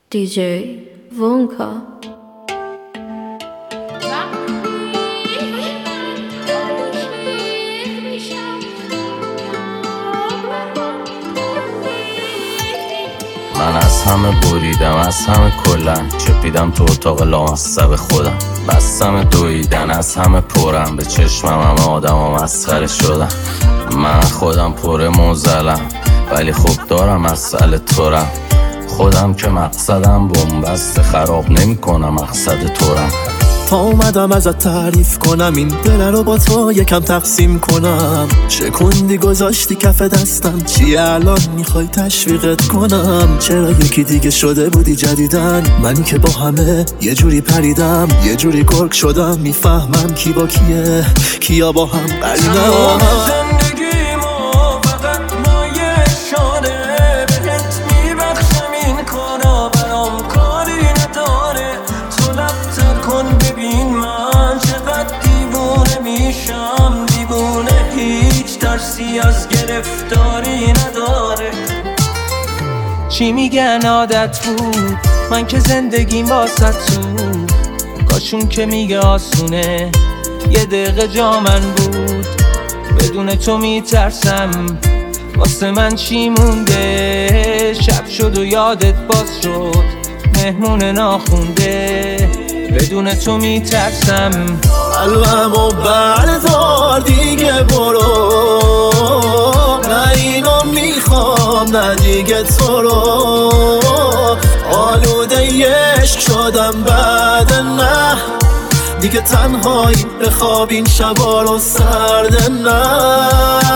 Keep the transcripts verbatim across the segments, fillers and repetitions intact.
دی جی وونکا. من از همه بریدم، از همه کلن چپیدم تو اتاق لامصب خودم. بستم دویدن، از همه پرم به چشمم همه آدم ها مسخره شدن. من خودم پر موزلم ولی خوب دارم مسئله تورم. خودم که مقصدم بنبست، خراب نمی کنم مقصد تورم. تا اومدم ازت تعریف کنم، این دل رو با تو یکم تقسیم کنم. شکوندی گذاشتی کف دستم، چی الان میخوای تشویقت کنم؟ چرا یکی دیگه شده بودی جدیدن؟ منی که با همه یه جوری پریدم، یه جوری گرگ شدم. میفهمم کی با کیه، کیا با هم قرینم. ببین من چقدر دیوونه میشم، دیوونه هیچ ترسی از گرفتاری نداره. چی میگن عادت بود، من که زندگیم واسه تو. کاشون که میگه آسونه، یه دقیقه جا من بود. بدون تو میترسم، واسه من چی مونده؟ شب شد و یادت باز شد، مهمون ناخونده. بدون تو میترسم، قلبمو بردار دیگه برو. نه اینو میخوام نه دیگه تو رو. آلوده عشق شدم بعد نه دیگه تنهایی، بخواب این شبا رو سرد نه.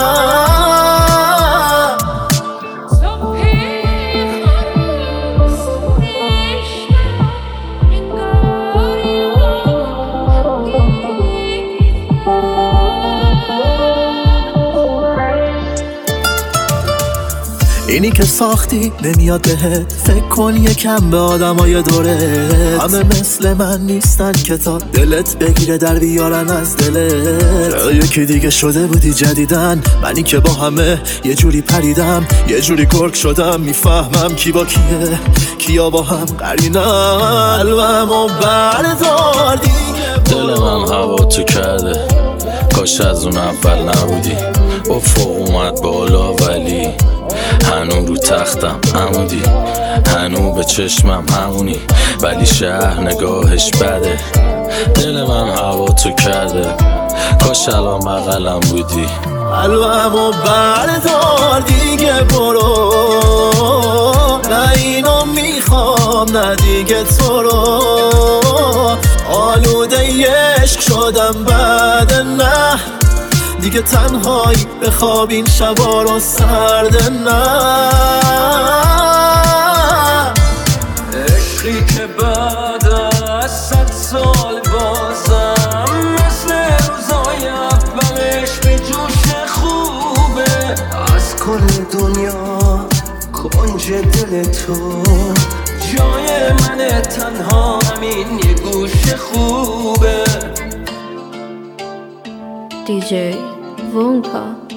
اینی که ساختی نمیاد بهت، فکر کن یکم به آدمای دورت. همه مثل من نیستن که تا دلت بگیره در بیارن از دلت. یکی دیگه شده بودی جدیدن، منی که با همه یه جوری پریدم، یه جوری گرگ شدم. میفهمم کی با کیه، کیا با هم قرینم. قلبمو بردار دیگه دل من هوا تو کرده، کاش از اون اول نبودی. افق اومد بالا ولی هنو رو تختم عمودی، هنو به چشمم همونی، ولی شهر نگاهش بده. دل من هوا تو کرده، کاش الان بغلم بودی. قلبمو بردار دیگه برو. نه اینو میخوام نه دیگه تو رو. آلوده عشق شدم بعد نه دیگه تنهایی، بخواب این شبا رو سرد نه. عشقی که بعد از صد سال بازم مثل روزای اولش به جوش خوبه. از کل دنیا کنج دل تو، جای من تنها همین یه گوش خوبه. دی جی وونکا.